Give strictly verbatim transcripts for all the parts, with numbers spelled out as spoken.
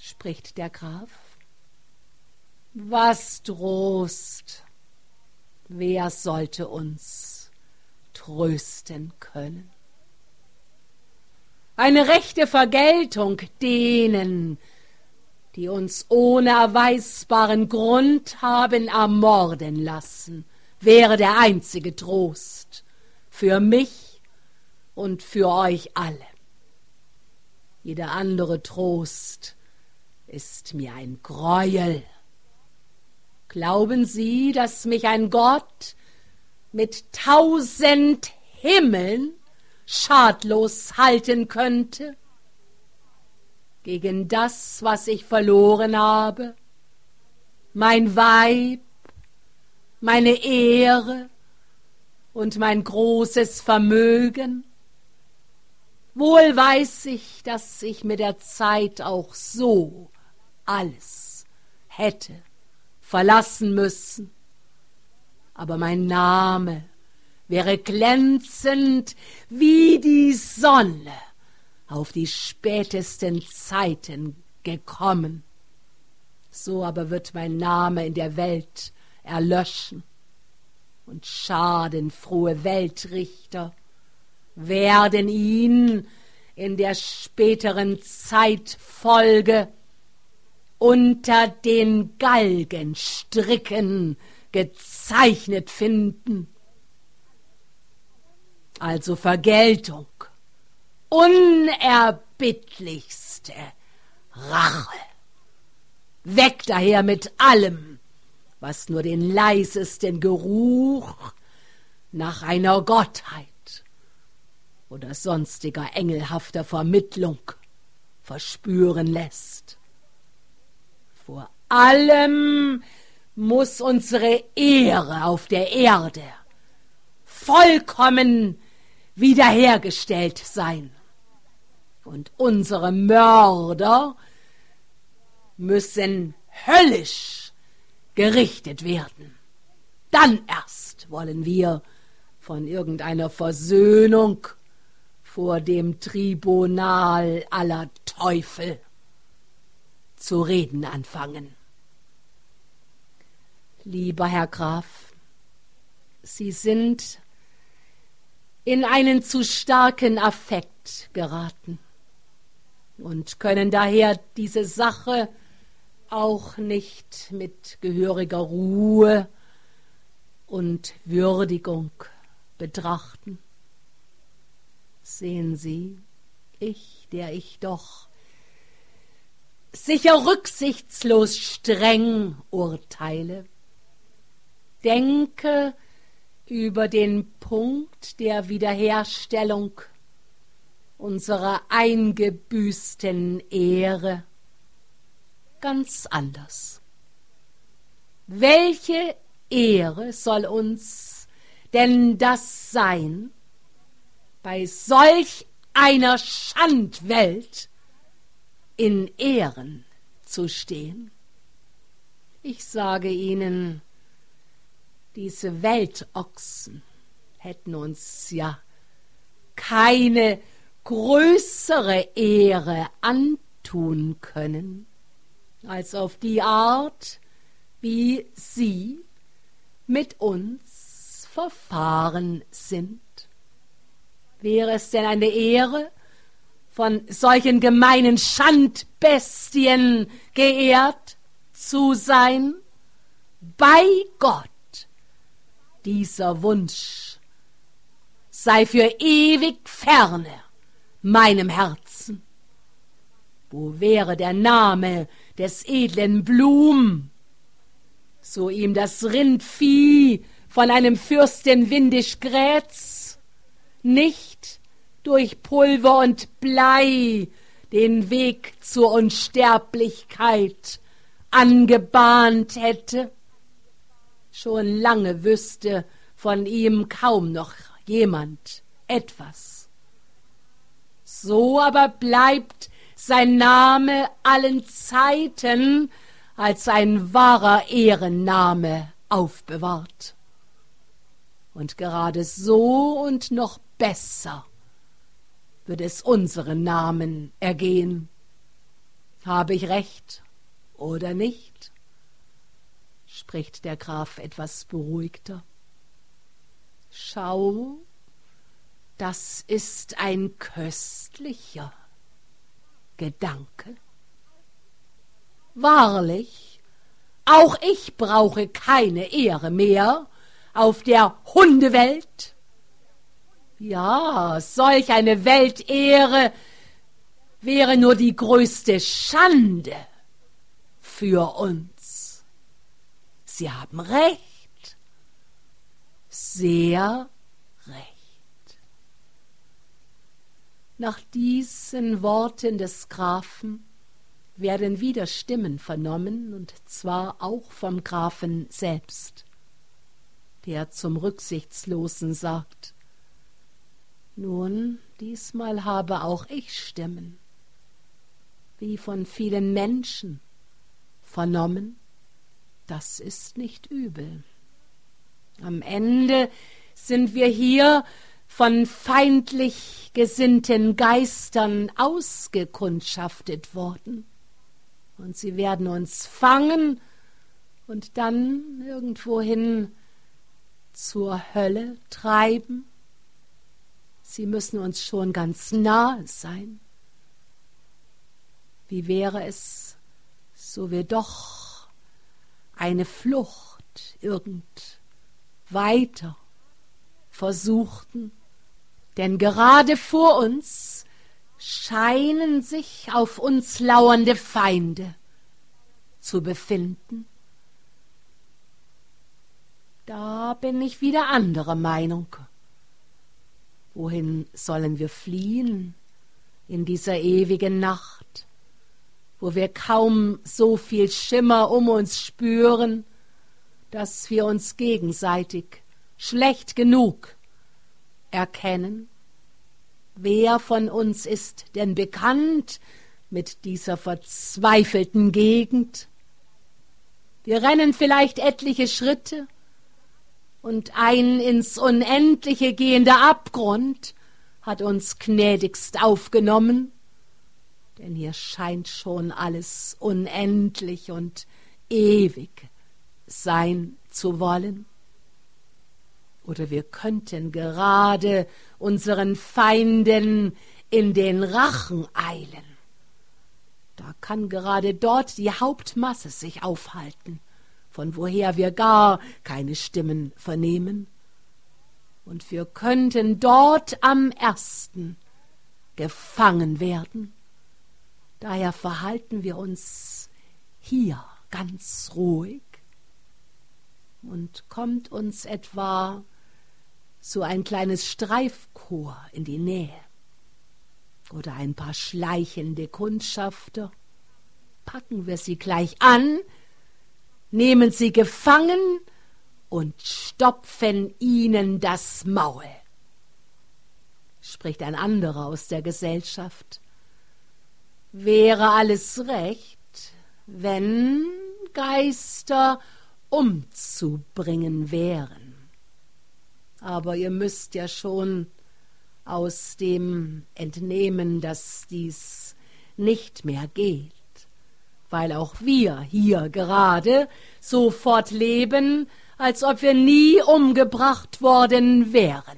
spricht der Graf. Was Trost, wer sollte uns trösten können? Eine rechte Vergeltung denen, die uns ohne erweisbaren Grund haben ermorden lassen, wäre der einzige Trost für mich und für euch alle. Jeder andere Trost ist mir ein Greuel. Glauben Sie, dass mich ein Gott mit tausend Himmeln schadlos halten könnte? Gegen das, was ich verloren habe, mein Weib, meine Ehre und mein großes Vermögen? Wohl weiß ich, dass ich mit der Zeit auch so alles hätte verlassen müssen. Aber mein Name wäre glänzend wie die Sonne auf die spätesten Zeiten gekommen. So aber wird mein Name in der Welt erlöschen, und schadenfrohe Weltrichter werden ihn in der späteren Zeitfolge unter den Galgenstricken gezeichnet finden. Also Vergeltung, unerbittlichste Rache. Weg daher mit allem, was nur den leisesten Geruch nach einer Gottheit oder sonstiger engelhafter Vermittlung verspüren lässt. Vor allem muss unsere Ehre auf der Erde vollkommen wiederhergestellt sein. Und unsere Mörder müssen höllisch gerichtet werden. Dann erst wollen wir von irgendeiner Versöhnung vor dem Tribunal aller Teufel zu reden anfangen. Lieber Herr Graf, Sie sind in einen zu starken Affekt geraten und können daher diese Sache auch nicht mit gehöriger Ruhe und Würdigung betrachten. Sehen Sie, ich, der ich doch sicher rücksichtslos streng urteile, denke über den Punkt der Wiederherstellung unserer eingebüßten Ehre ganz anders. Welche Ehre soll uns denn das sein, bei solch einer Schandwelt in Ehren zu stehen? Ich sage Ihnen, diese Weltochsen hätten uns ja keine größere Ehre antun können, als auf die Art, wie Sie mit uns verfahren sind. Wäre es denn eine Ehre, von solchen gemeinen Schandbestien geehrt zu sein? Bei Gott, dieser Wunsch sei für ewig ferne meinem Herzen. Wo wäre der Name des edlen Blum, so ihm das Rindvieh von einem Fürsten windisch grätz, nicht durch Pulver und Blei den Weg zur Unsterblichkeit angebahnt hätte? Schon lange wüsste von ihm kaum noch jemand etwas. So aber bleibt sein Name allen Zeiten als ein wahrer Ehrenname aufbewahrt. Und gerade so und noch besser wird es unseren Namen ergehen. Habe ich recht oder nicht? Spricht der Graf etwas beruhigter. Schau, das ist ein köstlicher Gedanke. Wahrlich, auch ich brauche keine Ehre mehr auf der Hundewelt. Ja, solch eine Weltehre wäre nur die größte Schande für uns. Sie haben recht, sehr recht. Nach diesen Worten des Grafen werden wieder Stimmen vernommen, und zwar auch vom Grafen selbst, der zum Rücksichtslosen sagt: Nun, diesmal habe auch ich Stimmen, wie von vielen Menschen vernommen. Das ist nicht übel. Am Ende sind wir hier von feindlich gesinnten Geistern ausgekundschaftet worden, und sie werden uns fangen und dann irgendwohin zur Hölle treiben. Sie müssen uns schon ganz nahe sein. Wie wäre es, so wir doch eine Flucht irgend weiter versuchten? Denn gerade vor uns scheinen sich auf uns lauernde Feinde zu befinden. Da bin ich wieder anderer Meinung. Wohin sollen wir fliehen in dieser ewigen Nacht, wo wir kaum so viel Schimmer um uns spüren, dass wir uns gegenseitig schlecht genug erkennen? Wer von uns ist denn bekannt mit dieser verzweifelten Gegend? Wir rennen vielleicht etliche Schritte, und ein ins Unendliche gehender Abgrund hat uns gnädigst aufgenommen, denn hier scheint schon alles unendlich und ewig sein zu wollen. Oder wir könnten gerade unseren Feinden in den Rachen eilen. Da kann gerade dort die Hauptmasse sich aufhalten, von woher wir gar keine Stimmen vernehmen. Und wir könnten dort am ersten gefangen werden. Daher verhalten wir uns hier ganz ruhig. Und kommt uns etwa so ein kleines Streifkorps in die Nähe oder ein paar schleichende Kundschafter, packen wir sie gleich an, nehmen sie gefangen und stopfen ihnen das Maul. Spricht ein anderer aus der Gesellschaft. Wäre alles recht, wenn Geister umzubringen wären. Aber ihr müsst ja schon aus dem entnehmen, dass dies nicht mehr geht, weil auch wir hier gerade so fortleben, als ob wir nie umgebracht worden wären.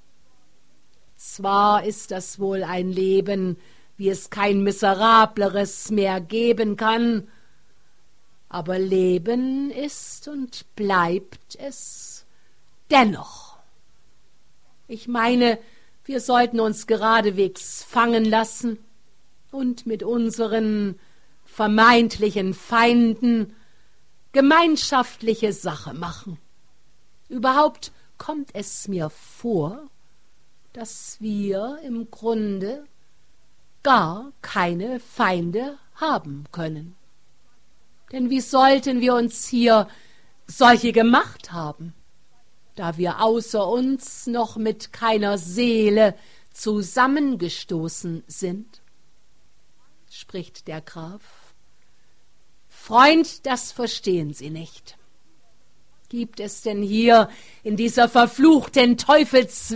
Zwar ist das wohl ein Leben, wie es kein miserableres mehr geben kann, aber Leben ist und bleibt es dennoch. Ich meine, wir sollten uns geradewegs fangen lassen und mit unseren vermeintlichen Feinden gemeinschaftliche Sache machen. Überhaupt kommt es mir vor, dass wir im Grunde gar keine Feinde haben können. Denn wie sollten wir uns hier solche gemacht haben, da wir außer uns noch mit keiner Seele zusammengestoßen sind? Spricht der Graf. Freund, das verstehen Sie nicht. Gibt es denn hier in dieser verfluchten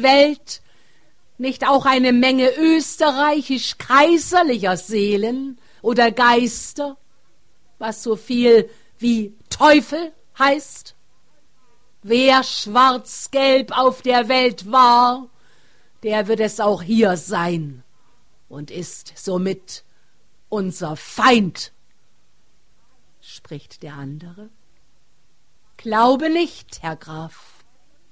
Teufelswelt nicht auch eine Menge österreichisch-kaiserlicher Seelen oder Geister, was so viel wie Teufel heißt? Wer schwarz-gelb auf der Welt war, der wird es auch hier sein und ist somit unser Feind, spricht der andere. Glaube nicht, Herr Graf,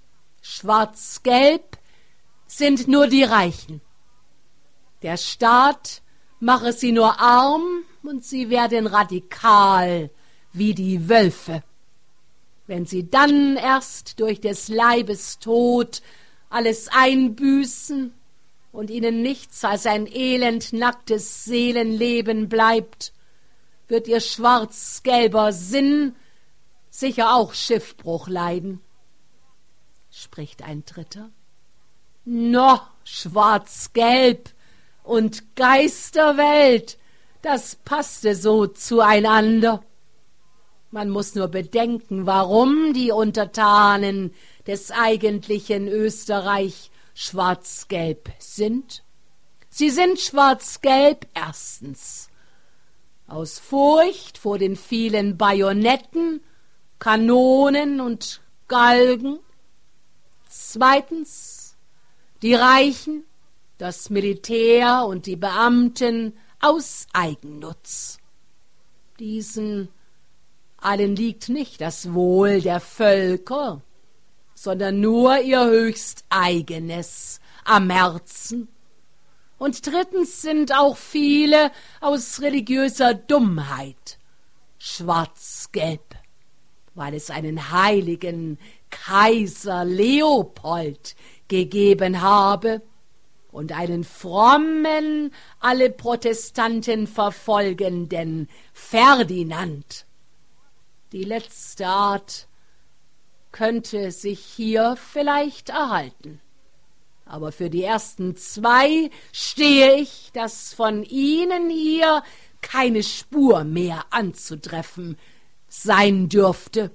schwarz-gelb sind nur die Reichen. Der Staat mache sie nur arm und sie werden radikal wie die Wölfe. Wenn sie dann erst durch des Leibes Tod alles einbüßen und ihnen nichts als ein elend nacktes Seelenleben bleibt, wird ihr schwarz-gelber Sinn sicher auch Schiffbruch leiden, spricht ein Dritter. No, schwarz-gelb und Geisterwelt, das passte so zueinander. Man muss nur bedenken, warum die Untertanen des eigentlichen Österreich schwarz-gelb sind. Sie sind schwarz-gelb erstens aus Furcht vor den vielen Bajonetten, Kanonen und Galgen. Zweitens die Reichen, das Militär und die Beamten aus Eigennutz. Diesen allen liegt nicht das Wohl der Völker, sondern nur ihr höchst eigenes am Herzen. Und drittens sind auch viele aus religiöser Dummheit schwarz-gelb, weil es einen heiligen Kaiser Leopold gegeben habe und einen frommen, alle Protestanten verfolgenden Ferdinand. Die letzte Art könnte sich hier vielleicht erhalten. Aber für die ersten zwei stehe ich, dass von ihnen hier keine Spur mehr anzutreffen sein dürfte.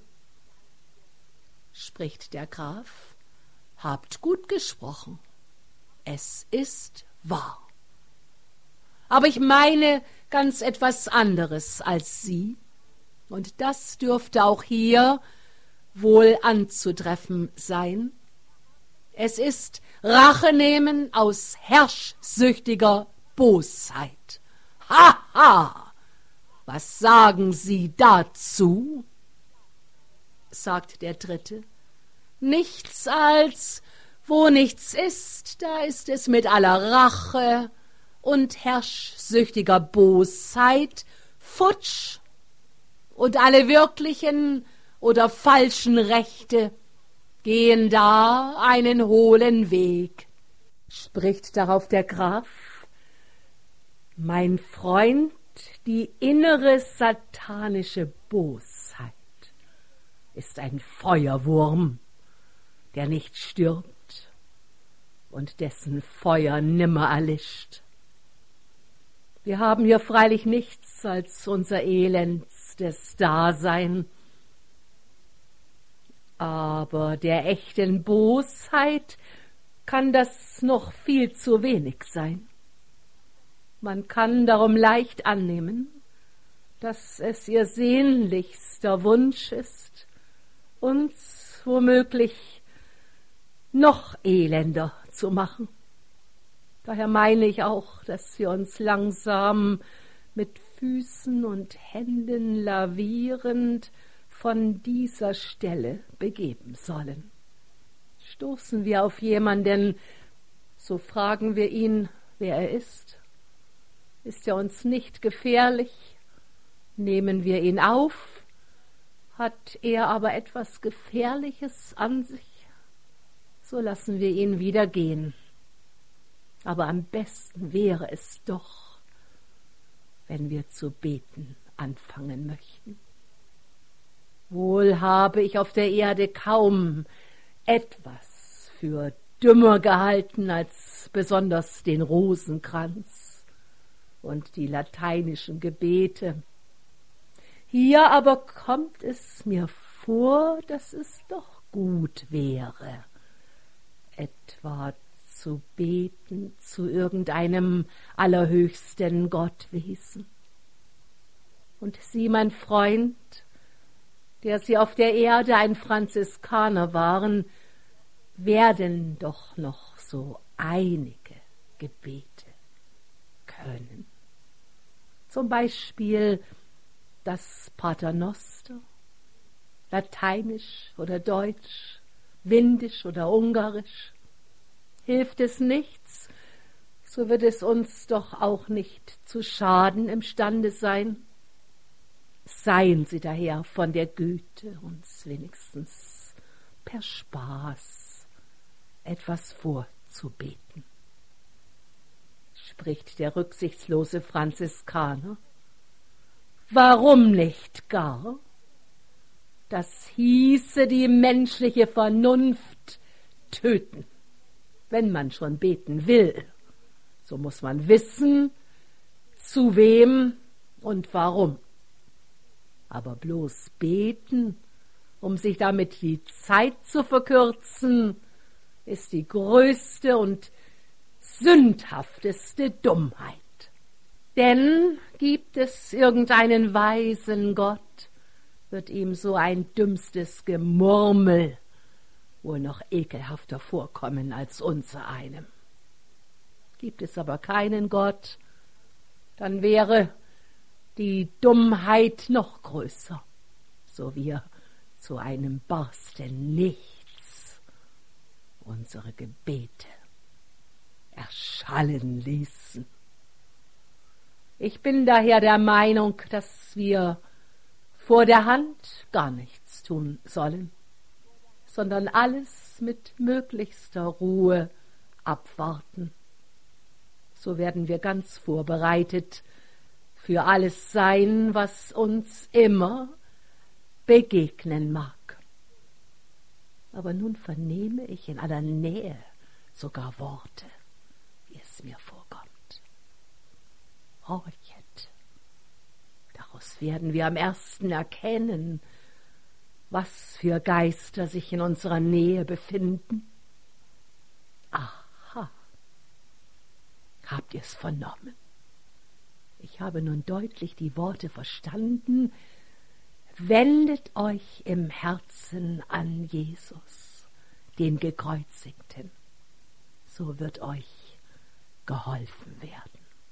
Spricht der Graf, habt gut gesprochen. Es ist wahr. Aber ich meine ganz etwas anderes als Sie. Und das dürfte auch hier wohl anzutreffen sein. Es ist Rachenehmen aus herrschsüchtiger Bosheit. Ha, ha! Was sagen Sie dazu? Sagt der Dritte. Nichts als, wo nichts ist, da ist es mit aller Rache und herrschsüchtiger Bosheit futsch. Und alle wirklichen oder falschen Rechte gehen da einen hohlen Weg. Spricht darauf der Graf, mein Freund, die innere satanische Bosheit ist ein Feuerwurm, der nicht stirbt und dessen Feuer nimmer erlischt. Wir haben hier freilich nichts als unser elendstes Dasein, aber der echten Bosheit kann das noch viel zu wenig sein. Man kann darum leicht annehmen, dass es ihr sehnlichster Wunsch ist, uns womöglich noch elender zu machen. Daher meine ich auch, dass wir uns langsam mit Füßen und Händen lavierend von dieser Stelle begeben sollen. Stoßen wir auf jemanden, so fragen wir ihn, wer er ist. Ist er uns nicht gefährlich? Nehmen wir ihn auf? Hat er aber etwas Gefährliches an sich? So lassen wir ihn wieder gehen. Aber am besten wäre es doch, wenn wir zu beten anfangen möchten. Wohl habe ich auf der Erde kaum etwas für dümmer gehalten als besonders den Rosenkranz und die lateinischen Gebete. Hier aber kommt es mir vor, dass es doch gut wäre, etwa zu beten zu irgendeinem allerhöchsten Gottwesen. Und Sie, mein Freund, der Sie auf der Erde ein Franziskaner waren, werden doch noch so einige Gebete können. Zum Beispiel das Paternoster, Lateinisch oder Deutsch, Windisch oder Ungarisch. Hilft es nichts, so wird es uns doch auch nicht zu schaden imstande sein. Seien Sie daher von der Güte, uns wenigstens per Spaß etwas vorzubeten. Spricht der rücksichtslose Franziskaner. Warum nicht gar? Das hieße die menschliche Vernunft töten. Wenn man schon beten will, so muss man wissen, zu wem und warum. Aber bloß beten, um sich damit die Zeit zu verkürzen, ist die größte und sündhafteste Dummheit. Denn gibt es irgendeinen weisen Gott, wird ihm so ein dümmstes Gemurmel wohl noch ekelhafter vorkommen als unser einem. Gibt es aber keinen Gott, dann wäre die Dummheit noch größer, so wir zu einem barsten Nichts unsere Gebete erschallen ließen. Ich bin daher der Meinung, dass wir vor der Hand gar nichts tun sollen, sondern alles mit möglichster Ruhe abwarten. So werden wir ganz vorbereitet für alles sein, was uns immer begegnen mag. Aber nun vernehme ich in aller Nähe sogar Worte, wie es mir vorkommt. Horchet, daraus werden wir am ersten erkennen, was für Geister sich in unserer Nähe befinden. Aha, habt ihr es vernommen? Ich habe nun deutlich die Worte verstanden. Wendet euch im Herzen an Jesus, den Gekreuzigten, so wird euch geholfen werden.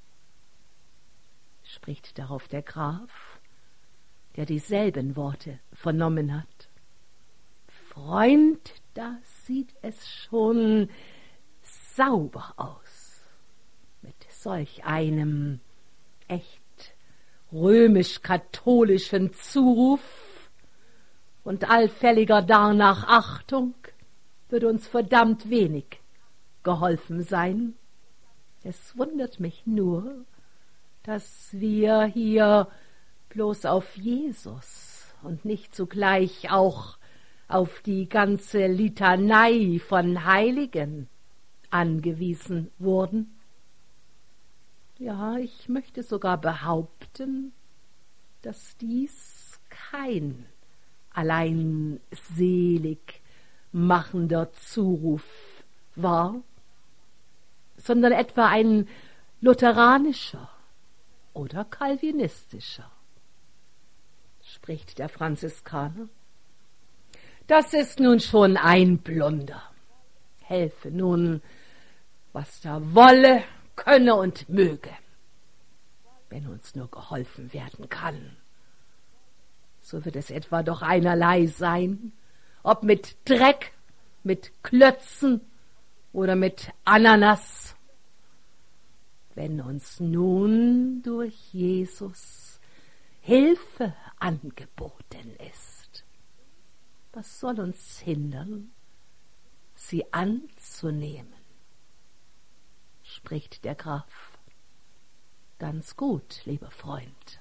Spricht darauf der Graf, der dieselben Worte vernommen hat. Freund, da sieht es schon sauber aus, mit solch einem echt römisch-katholischen Zuruf und allfälliger darnach Achtung wird uns verdammt wenig geholfen sein. Es wundert mich nur, dass wir hier bloß auf Jesus und nicht zugleich auch auf die ganze Litanei von Heiligen angewiesen wurden. Ja, ich möchte sogar behaupten, dass dies kein allein selig machender Zuruf war, sondern etwa ein lutheranischer oder calvinistischer. Spricht der Franziskaner. Das ist nun schon ein Blunder. Helfe nun, was da wolle, könne und möge, wenn uns nur geholfen werden kann. So wird es etwa doch einerlei sein, ob mit Dreck, mit Klötzen oder mit Ananas. Wenn uns nun durch Jesus Hilfe angeboten ist, was soll uns hindern, sie anzunehmen? Spricht der Graf. Ganz gut, lieber Freund.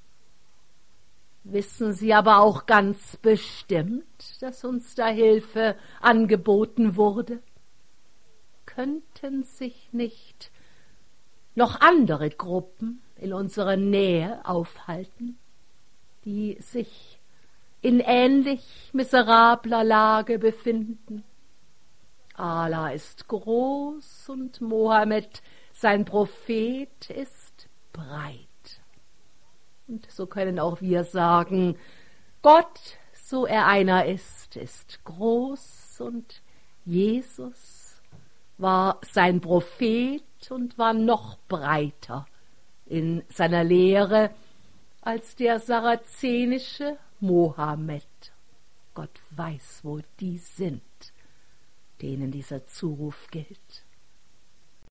Wissen Sie aber auch ganz bestimmt, dass uns da Hilfe angeboten wurde? Könnten sich nicht noch andere Gruppen in unserer Nähe aufhalten, die sich in ähnlich miserabler Lage befinden? Allah ist groß und Mohammed, sein Prophet, ist breit. Und so können auch wir sagen, Gott, so er einer ist, ist groß, und Jesus war sein Prophet und war noch breiter in seiner Lehre als der sarazenische Mohammed. Gott weiß, wo die sind, denen dieser Zuruf gilt.